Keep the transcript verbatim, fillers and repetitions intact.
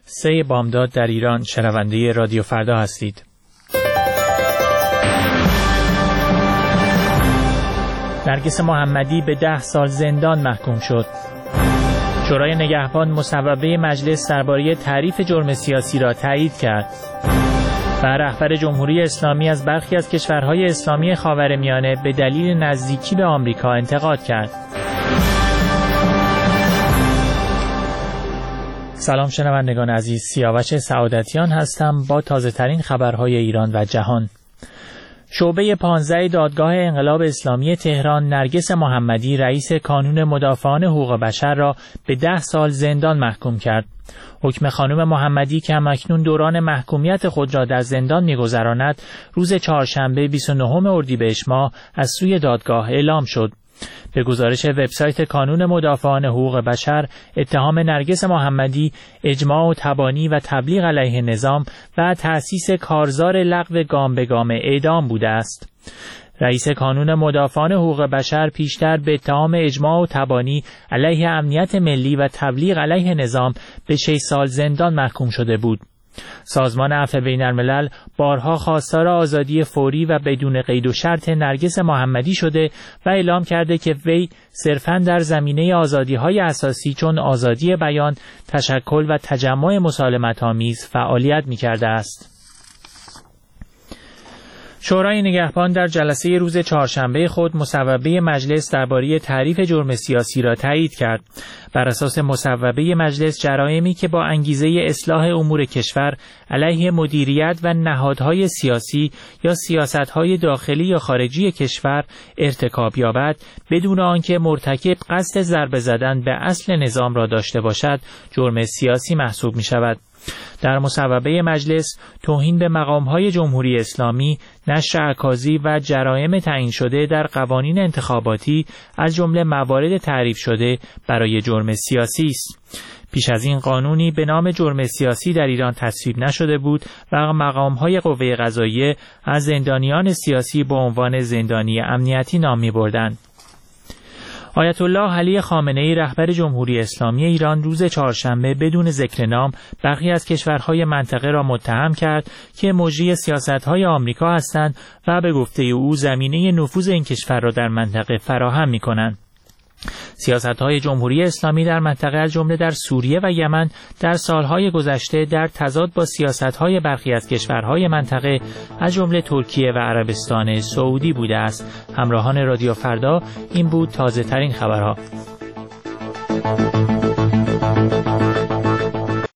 سه بامداد در ایران، شنونده رادیو فردا هستید. نرگس محمدی به ده سال زندان محکوم شد. شورای نگهبان مصوبه مجلس درباره تعریف جرم سیاسی را تایید کرد. و رهبر جمهوری اسلامی از برخی از کشورهای اسلامی خاورمیانه به دلیل نزدیکی به آمریکا انتقاد کرد. سلام شنوندگان عزیز، سیاوش سعادتیان هستم با تازه ترین خبرهای ایران و جهان. شعبه پانزده دادگاه انقلاب اسلامی تهران نرگس محمدی رئیس کانون مدافعان حقوق بشر را به ده سال زندان محکوم کرد. حکم خانم محمدی که همکنون دوران محکومیت خود را در زندان می‌گذراند روز چهارشنبه بیست و نهم اردیبهشت ماه از سوی دادگاه اعلام شد. به گزارش وبسایت کانون مدافعان حقوق بشر، اتهام نرگس محمدی اجماع و تبانی و تبلیغ علیه نظام و تأسیس کارزار لغو گام به گام اعدام بوده است. رئیس کانون مدافعان حقوق بشر پیشتر به اتهام اجماع و تبانی علیه امنیت ملی و تبلیغ علیه نظام به شش سال زندان محکوم شده بود. سازمان عفو بین‌الملل بارها خواستار آزادی فوری و بدون قید و شرط نرگس محمدی شده و اعلام کرده که وی صرفاً در زمینه آزادی‌های اساسی چون آزادی بیان، تشکل و تجمع مسالمت‌آمیز فعالیت می‌کرده است. شورای نگهبان در جلسه روز چهارشنبه خود مصوبه مجلس درباره تعریف جرم سیاسی را تایید کرد. بر اساس مصوبه مجلس، جرایمی که با انگیزه اصلاح امور کشور علیه مدیریت و نهادهای سیاسی یا سیاستهای داخلی یا خارجی کشور ارتکاب یابد بدون آنکه مرتکب قصد ضربه زدن به اصل نظام را داشته باشد، جرم سیاسی محسوب می شود. در مصوبه مجلس، توهین به مقام‌های جمهوری اسلامی، نشر اکاذیب و جرایم تعیین شده در قوانین انتخاباتی از جمله موارد تعریف شده برای جرم سیاسی است. پیش از این قانونی به نام جرم سیاسی در ایران تصویب نشده بود و مقام‌های قوه قضاییه از زندانیان سیاسی به عنوان زندانی امنیتی نام می‌بردند. آیت الله علی خامنه‌ای رهبر جمهوری اسلامی ایران روز چهارشنبه بدون ذکر نام برخی از کشورهای منطقه را متهم کرد که مجری سیاست‌های آمریکا هستند و به گفته او زمینه نفوذ این کشور را در منطقه فراهم می‌کنند. سیاست‌های جمهوری اسلامی در منطقه از جمله در سوریه و یمن در سالهای گذشته در تضاد با سیاست‌های برخی از کشورهای منطقه از جمله ترکیه و عربستان سعودی بوده است. همراهان رادیو فردا، این بود تازه ترین خبرها.